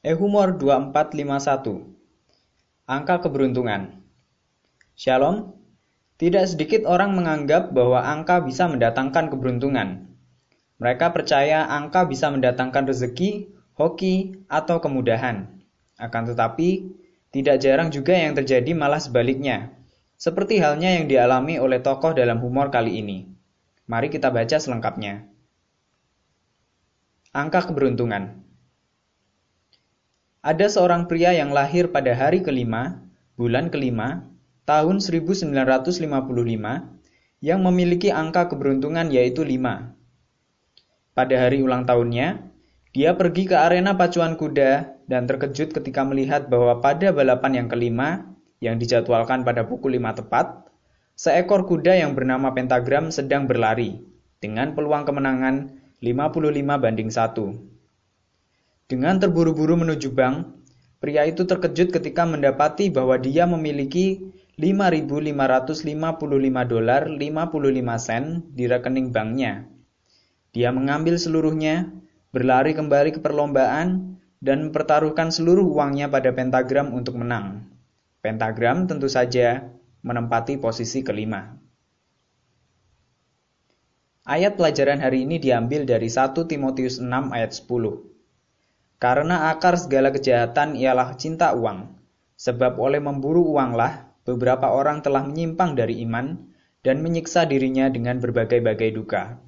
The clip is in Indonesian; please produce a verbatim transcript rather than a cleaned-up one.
Ehumor dua puluh empat lima puluh satu. Angka keberuntungan. Shalom. Tidak sedikit orang menganggap bahwa angka bisa mendatangkan keberuntungan. Mereka percaya angka bisa mendatangkan rezeki, hoki, atau kemudahan. Akan tetapi, tidak jarang juga yang terjadi malah sebaliknya. Seperti halnya yang dialami oleh tokoh dalam humor kali ini. Mari kita baca selengkapnya. Angka keberuntungan. Ada seorang pria yang lahir pada hari kelima, bulan kelima, tahun seribu sembilan ratus lima puluh lima, yang memiliki angka keberuntungan yaitu lima. Pada hari ulang tahunnya, dia pergi ke arena pacuan kuda dan terkejut ketika melihat bahwa pada balapan yang kelima, yang dijadwalkan pada pukul lima tepat, seekor kuda yang bernama Pentagram sedang berlari, dengan peluang kemenangan lima puluh lima banding satu. Dengan terburu-buru menuju bank, pria itu terkejut ketika mendapati bahwa dia memiliki lima ribu lima ratus lima puluh lima dolar lima puluh lima sen di rekening banknya. Dia mengambil seluruhnya, berlari kembali ke perlombaan, dan mempertaruhkan seluruh uangnya pada Pentagram untuk menang. Pentagram tentu saja menempati posisi kelima. Ayat pelajaran hari ini diambil dari satu Timotius enam ayat sepuluh. Karena akar segala kejahatan ialah cinta uang, sebab oleh memburu uanglah beberapa orang telah menyimpang dari iman dan menyiksa dirinya dengan berbagai-bagai duka.